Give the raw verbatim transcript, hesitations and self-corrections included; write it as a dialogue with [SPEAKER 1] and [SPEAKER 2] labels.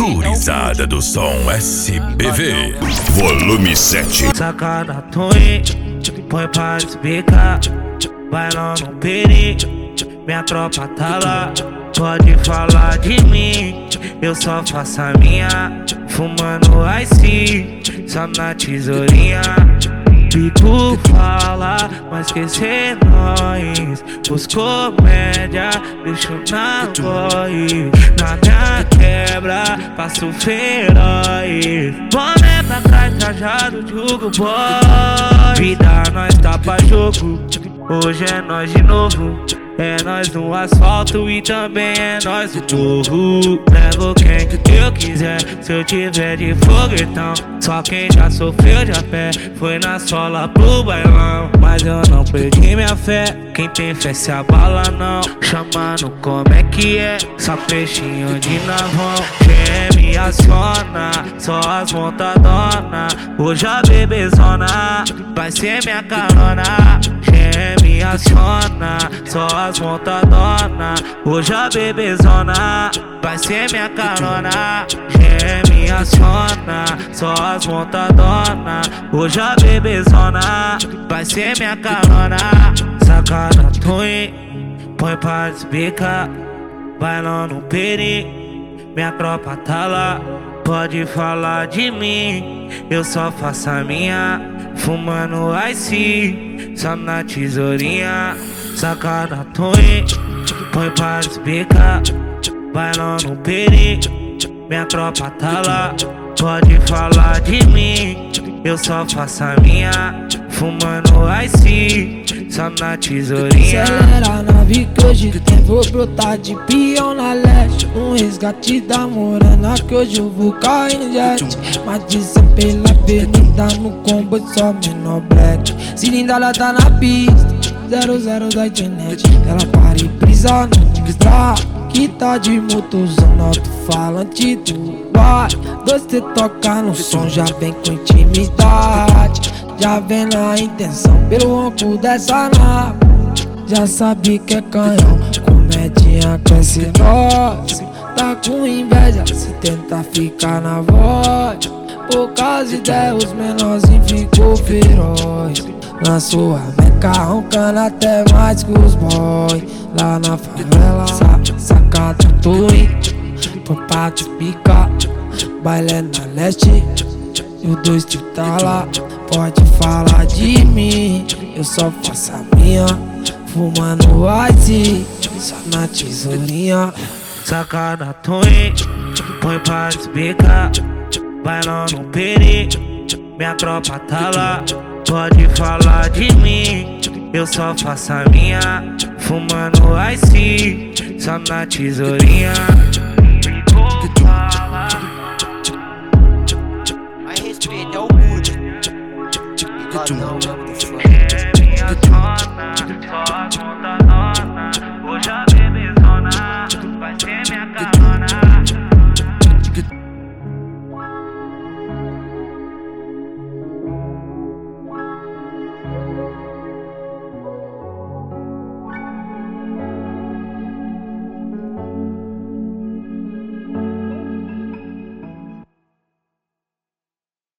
[SPEAKER 1] Gurizada do som S B V, volume sete.
[SPEAKER 2] Sacada Tony, põe pra desbicar, vai lá no peri, minha tropa tá lá. Pode falar de mim, eu só faço a minha, fumando ice, só na tesourinha. E tu fala, mas esquecer nós, os comédia, deixo na voz. Na minha quebra, passo feroz. Boné pra trás, trajado de Hugo Boss. Vida, nós tá pra jogo, hoje é nós de novo. É nós no asfalto e também é nós no morro. Levo quem eu quiser, se eu tiver de foguetão. Só quem já sofreu de a pé foi na sola pro bailão. Mas eu não perdi minha fé, quem tem fé se abala não. Chamando como é que é, só peixinho de navão. Quem me aciona, só as montadona. Hoje a bebezona vai ser minha carona. Quem me aciona, só as montadona. Hoje a bebezona vai ser minha carona. Quem me aciona, só as montadona. Hoje a bebezona vai ser minha carona. Sacada Tony, põe pra desbicar, vai lá no peri, minha tropa tá lá. Pode falar de mim, eu só faço a minha, fumando ice, só na tesourinha. Sacada Tony, põe pra desbicar, vai lá no peri, minha tropa tá lá. Pode falar de mim, eu só faço a minha, fumando ice, só na tesourinha.
[SPEAKER 3] Acelera a nave que hoje tem, vou brotar de peão na leste. Um resgate da morena que hoje eu vou cair no jet. Mas dizem pela avenida no combo só menor black. Cilindrada tá na pista, zero zero da internet. Ela para e brisa no extra, que tá de motozão alto-falante do bar. Dois te toca no som, já vem com intimidade. Já vem na intenção, pelo ronco dessa nave. Já sabe que é canhão, comedinha cresce nós. Tá com inveja, se tenta ficar na voz. Poucas ideias, os menorzinhos ficou feroz. Na sua meca, roncando até mais que os boys. Lá na favela, sa sacada Tony, põe pra desbicar, baile na leste. E o dois te tá lá, pode falar de mim, eu só faço a minha, fumando ice, só na tesourinha.
[SPEAKER 2] Sacada Tony, põe pra desbicar, vai lá no peri, minha tropa tá lá. Pode falar de mim, eu só faço a minha, fumando ice, só na tesourinha.
[SPEAKER 4] Mas respeito é o good.
[SPEAKER 2] Quem me aciona, só a montadona. Hoje a